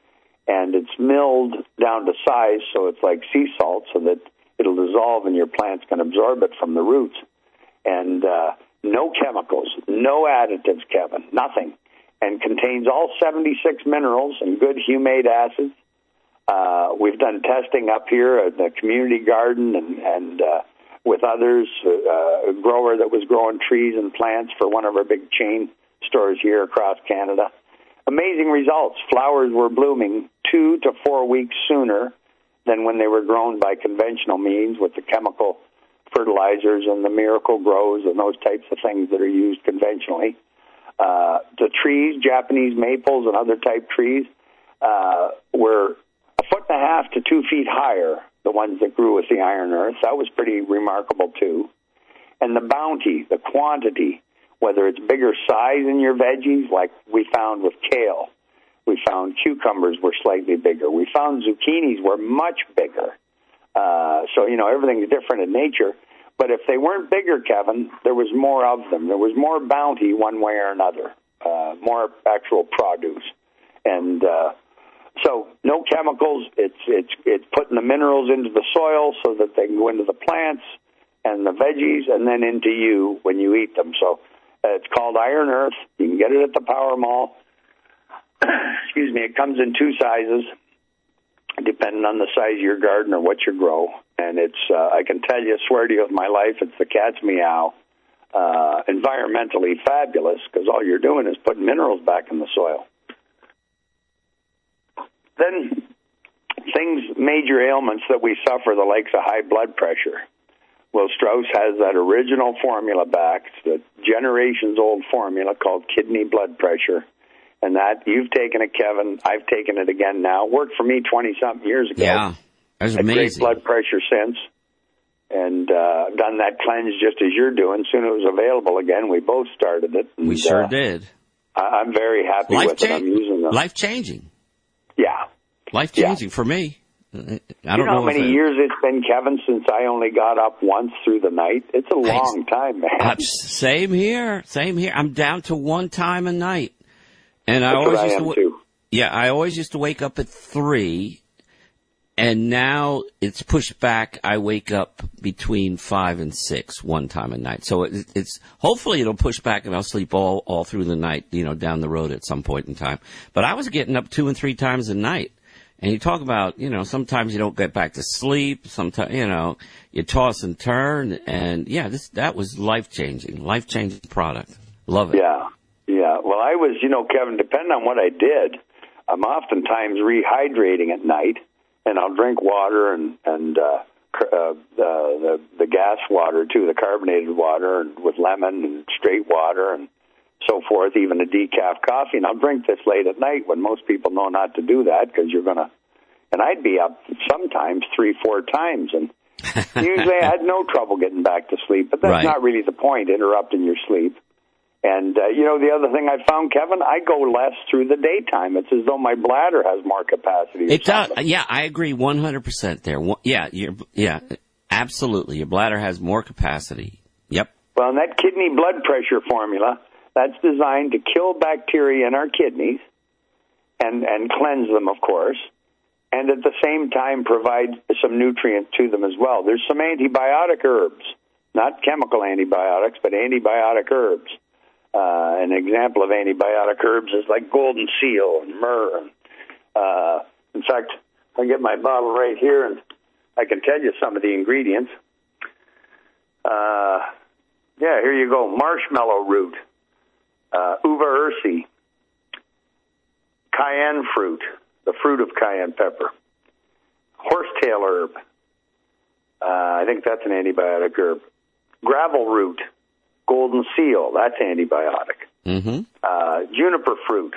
And it's milled down to size, so it's like sea salt, so that it'll dissolve and your plants can absorb it from the roots. And uh, no chemicals, no additives, Kevin, nothing. And contains all seventy-six minerals and good humate acids. Uh, we've done testing up here at the community garden and, and uh, with others, uh, a grower that was growing trees and plants for one of our big chain stores here across Canada. Amazing results. Flowers were blooming two to four weeks sooner than when they were grown by conventional means with the chemical fertilizers and the Miracle Grows and those types of things that are used conventionally. Uh, the trees, Japanese maples and other type trees, uh, were a foot and a half to two feet higher, the ones that grew with the iron earth. That was pretty remarkable, too. And the bounty, the quantity, whether it's bigger size in your veggies, like we found with kale. We found cucumbers were slightly bigger. We found zucchinis were much bigger. Uh, so, you know, everything's different in nature. But if they weren't bigger, Kevin, there was more of them. There was more bounty one way or another, uh, more actual produce. And uh, so no chemicals. It's, it's, it's putting the minerals into the soil so that they can go into the plants and the veggies and then into you when you eat them. So uh, it's called Iron Earth. You can get it at the Power Mall. Excuse me. It comes in two sizes, depending on the size of your garden or what you grow. And it's, uh, I can tell you, swear to you with my life, it's the cat's meow. Uh, environmentally fabulous, because all you're doing is putting minerals back in the soil. Then things, major ailments that we suffer, the likes of high blood pressure. Well, Strauss has that original formula back, the generations-old formula called kidney blood pressure. And that, you've taken it, Kevin. I've taken it again now. Worked for me twenty-something years ago. Yeah, that was amazing. Great blood pressure since. And uh, done that cleanse just as you're doing. Soon it was available again. We both started it. And, we sure uh, did. I- I'm very happy Life with cha- it. I'm using them. Life-changing. Yeah. Life-changing yeah. for me. I don't you know, know how many it, years it's been, Kevin, since I only got up once through the night? It's a long time, man. Uh, same here. Same here. I'm down to one time a night. And I That's always what I used am to, too. Yeah, I always used to wake up at three, and now it's pushed back. I wake up between five and six one time a night. So it, it's hopefully it'll push back, and I'll sleep all all through the night, you know, down the road at some point in time. But I was getting up two and three times a night, and you talk about, you know, sometimes you don't get back to sleep. Sometimes, you know, you toss and turn, and yeah, this that was life changing, life changing product. Love it. Yeah. Yeah, well, I was, you know, Kevin, depending on what I did, I'm oftentimes rehydrating at night, and I'll drink water and, and uh, uh, the, the gas water, too, the carbonated water and with lemon and straight water and so forth, even a decaf coffee. And I'll drink this late at night when most people know not to do that because you're going to, and I'd be up sometimes three, four times. And usually I had no trouble getting back to sleep, but that's right. not really the point, interrupting your sleep. And, uh, you know, the other thing I found, Kevin, I go less through the daytime. It's as though my bladder has more capacity. It does. Yeah, I agree one hundred percent there. Yeah, you're, yeah, absolutely. Your bladder has more capacity. Yep. Well, and that kidney blood pressure formula, that's designed to kill bacteria in our kidneys and, and cleanse them, of course, and at the same time provide some nutrient to them as well. There's some antibiotic herbs, not chemical antibiotics, but antibiotic herbs. Uh, an example of antibiotic herbs is like golden seal and myrrh. And, uh, in fact, I get my bottle right here, and I can tell you some of the ingredients. Uh, yeah, here you go. Marshmallow root, uh, uva ursi, cayenne fruit, the fruit of cayenne pepper, horsetail herb. Uh, I think that's an antibiotic herb. Gravel root. Golden seal, that's antibiotic. Mm-hmm. Uh, juniper fruit,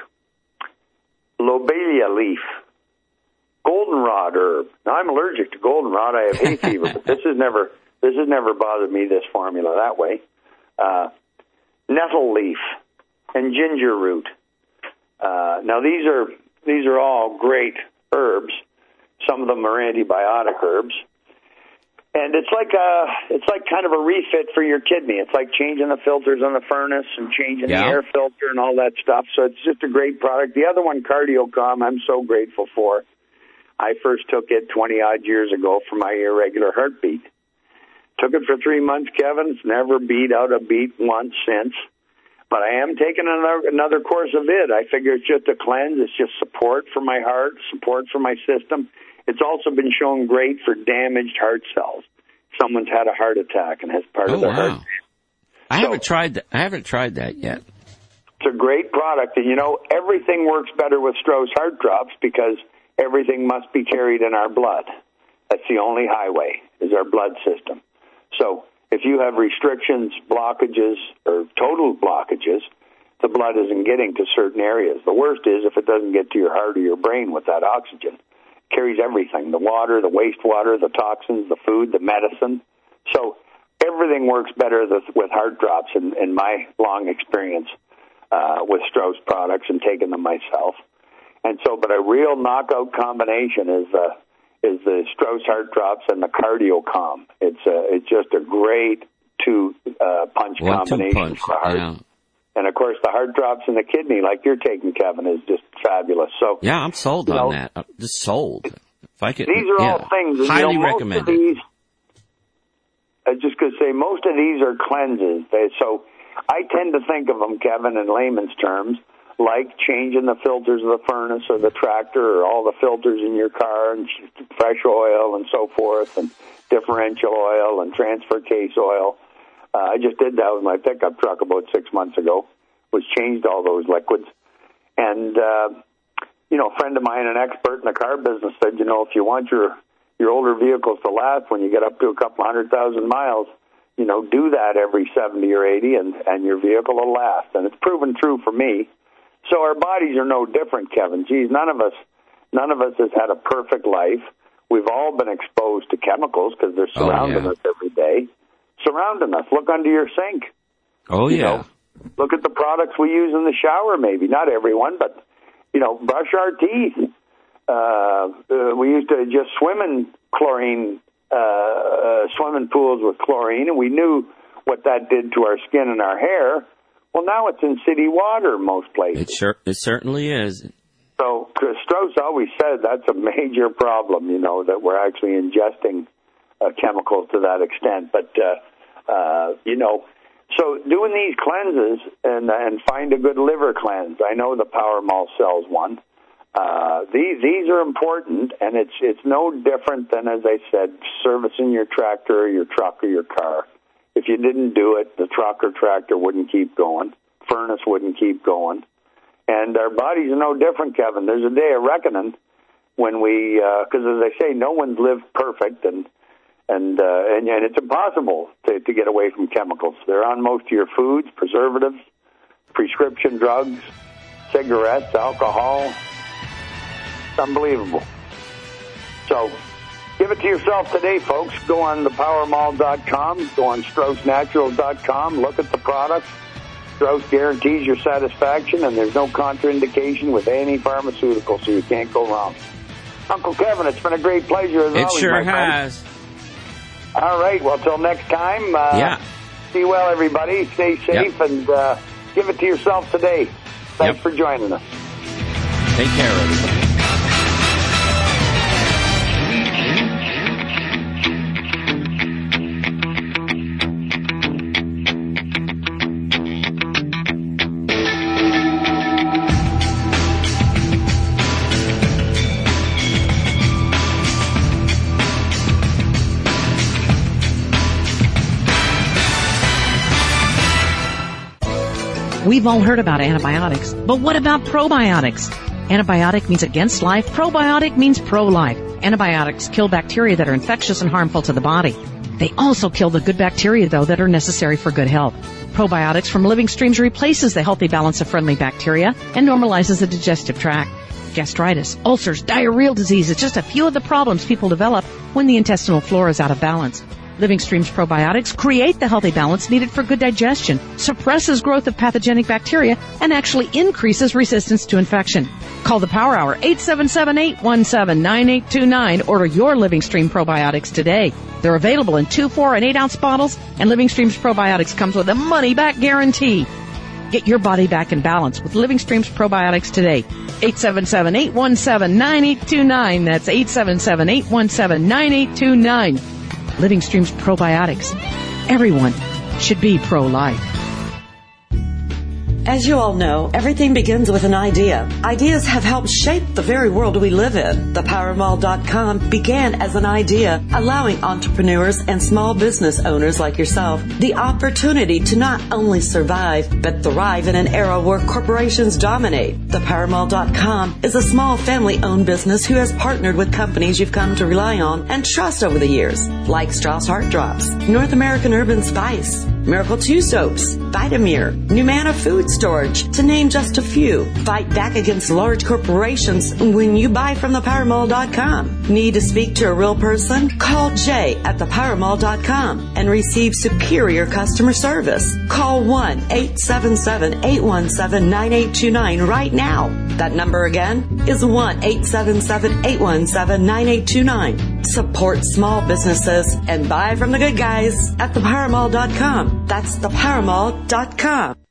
lobelia leaf, goldenrod herb. Now I'm allergic to goldenrod. I have hay fever, but this has never this has never bothered me. This formula that way. Uh, nettle leaf and ginger root. Uh, now these are these are all great herbs. Some of them are antibiotic herbs. And it's like a, it's like kind of a refit for your kidney. It's like changing the filters on the furnace and changing yeah. the air filter and all that stuff. So it's just a great product. The other one, CardioCalm, I'm so grateful for. I first took it twenty-odd years ago for my irregular heartbeat. Took it for three months, Kevin. It's never beat out a beat once since. But I am taking another, another course of it. I figure it's just a cleanse. It's just support for my heart, support for my system. It's also been shown great for damaged heart cells. Someone's had a heart attack and has part oh, of their wow. heart. I so, haven't tried that. I haven't tried that yet. It's a great product, and you know everything works better with Strauss Heart Drops because everything must be carried in our blood. That's the only highway is our blood system. So if you have restrictions, blockages, or total blockages, the blood isn't getting to certain areas. The worst is if it doesn't get to your heart or your brain with that oxygen. Carries everything, the water, the wastewater, the toxins, the food, the medicine. So everything works better with Heart Drops in, in my long experience uh, with Strauss products and taking them myself. And so, but a real knockout combination is uh, is the Strauss Heart Drops and the CardioCalm. It's a, it's just a great two uh, punch One, combination punch. for the heart. Yeah. And, of course, the Heart Drops in the kidney, like you're taking, Kevin, is just fabulous. So Yeah, I'm sold on know, that. I'm just sold. If I could, these are yeah, all things. And, highly you know, most recommended. Of these, I was just going to say, most of these are cleanses. They, so I tend to think of them, Kevin, in layman's terms, like changing the filters of the furnace or the tractor or all the filters in your car and fresh oil and so forth and differential oil and transfer case oil. Uh, I just did that with my pickup truck about six months ago, was changed all those liquids. And, uh, you know, a friend of mine, an expert in the car business, said, you know, if you want your your older vehicles to last when you get up to a couple hundred thousand miles. You know, do that every seventy or eighty, and, and your vehicle will last. And it's proven true for me. So our bodies are no different, Kevin. Geez, none of us, none of us has had a perfect life. We've all been exposed to chemicals because they're surrounding oh, yeah. us every day. Surrounding us. Look under your sink. Oh, you yeah. know, look at the products we use in the shower, maybe. Not everyone, but, you know, brush our teeth. Uh, uh, we used to just swim in chlorine, uh, uh, swimming pools with chlorine, and we knew what that did to our skin and our hair. Well, now it's in city water most places. It, sure, it certainly is. So Strauss always said that's a major problem, you know, that we're actually ingesting uh, chemicals to that extent. But, uh, uh, you know, so doing these cleanses and, and find a good liver cleanse. I know the Power Mall sells one. Uh, these these are important, and it's it's no different than, as I said, servicing your tractor or your truck or your car. If you didn't do it, the truck or tractor wouldn't keep going. Furnace wouldn't keep going. And our bodies are no different, Kevin. There's a day of reckoning when we, because uh, as I say, no one's lived perfect, and and uh, and, and it's impossible to, to get away from chemicals. They're on most of your foods, preservatives, prescription drugs, cigarettes, alcohol. It's unbelievable. So give it to yourself today, folks. Go on the power mall dot com, go on Strauss Naturals dot com, look at the products. Strauss guarantees your satisfaction, and there's no contraindication with any pharmaceutical, so you can't go wrong. Uncle Kevin, it's been a great pleasure as it always. It sure my has. Friend. All right, well, till next time. Uh, yeah. Be well, everybody. Stay safe, yep. and uh, give it to yourself today. Thanks yep. for joining us. Take care, everybody. We've all heard about antibiotics, but what about probiotics? Antibiotic means against life. Probiotic means pro-life. Antibiotics kill bacteria that are infectious and harmful to the body. They also kill the good bacteria, though, that are necessary for good health. Probiotics from Living Streams replaces the healthy balance of friendly bacteria and normalizes the digestive tract. Gastritis, ulcers, diarrheal disease is just a few of the problems people develop when the intestinal flora is out of balance. Living Streams probiotics create the healthy balance needed for good digestion, suppresses growth of pathogenic bacteria, and actually increases resistance to infection. Call the Power Hour, eight seven seven, eight one seven, nine eight two nine. Order your Living Stream probiotics today. They're available in two, four, and eight ounce bottles, and Living Streams probiotics comes with a money-back guarantee. Get your body back in balance with Living Streams probiotics today. eight seven seven, eight one seven, nine eight two nine. That's eight seven seven, eight one seven, nine eight two nine. Living Streams probiotics. Everyone should be pro-life. As you all know, everything begins with an idea. Ideas have helped shape the very world we live in. the power mall dot com began as an idea, allowing entrepreneurs and small business owners like yourself the opportunity to not only survive, but thrive in an era where corporations dominate. the power mall dot com is a small family-owned business who has partnered with companies you've come to rely on and trust over the years, like Strauss Heart Drops, North American Urban Spice, Miracle two Soaps, Vitamir, Numana Food Storage, to name just a few. Fight back against large corporations when you buy from the power mall dot com. Need to speak to a real person? Call Jay at the power mall dot com and receive superior customer service. Call one eight seven seven, eight one seven, nine eight two nine right now. That number again is one eight seven seven, eight one seven, nine eight two nine. Support small businesses and buy from the good guys at the power mall dot com. That's the power mall dot com.